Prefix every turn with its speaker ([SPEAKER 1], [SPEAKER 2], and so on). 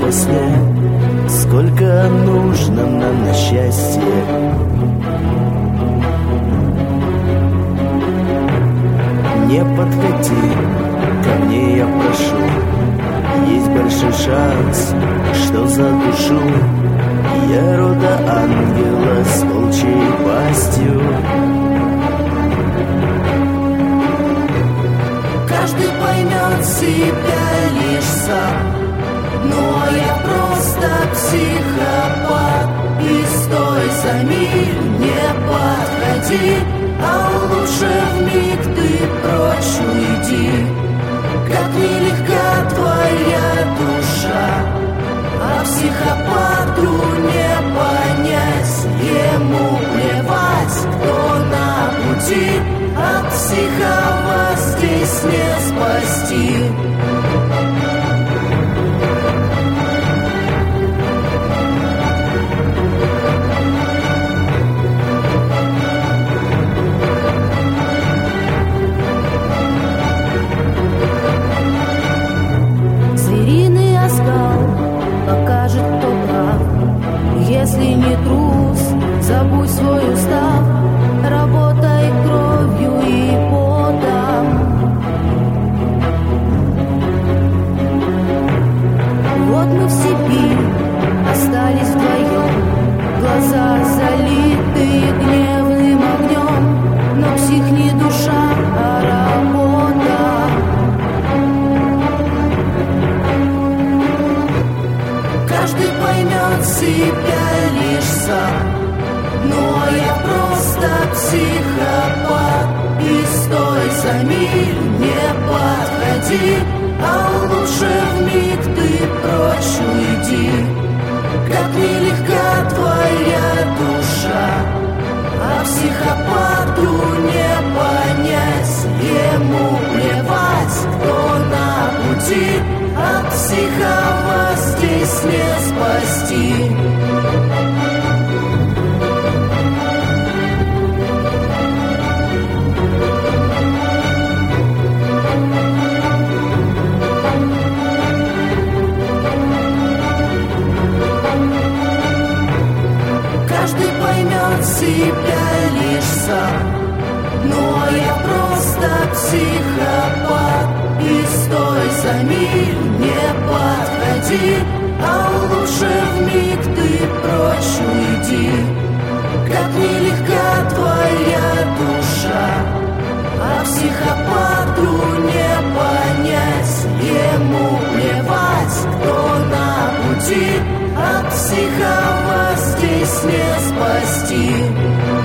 [SPEAKER 1] после, сколько нужно нам на счастье. Не подходи ко мне, я прошу, есть большой шанс, что задушу я рода ангела с волчьей пастью. Каждый поймет себя лишь сам, но я просто психопат. И стой за миль, не подходи, а лучше вмиг ты прочь уйди. Как нелегка твоя душа, а психопату не понять. Ему плевать, кто на пути, от психа здесь не спасти.
[SPEAKER 2] Звериный оскал покажет, кто прав. Если не трус, забудь свой устав, работай кровью и потом. Вот мы в степи остались вдвоем, глаза залиты гневным огнем, но псих не душа, а работа. Каждый поймет себя лишь сам, но я просто психопат. И стой за миль, не подходи, а лучше вмиг ты прочь уйди. Как нелегка твоя душа, а психопату не понять. Ему плевать, кто на пути, от психа здесь не спасти. Каждый поймет себя лишь сам, но я просто психопат. И стой за миль, не подходи, а лучше вмиг ты прочь уйди. Как нелегка твоя душа, а психопату не понять. Ему плевать, кто на пути, от психа здесь не спасти.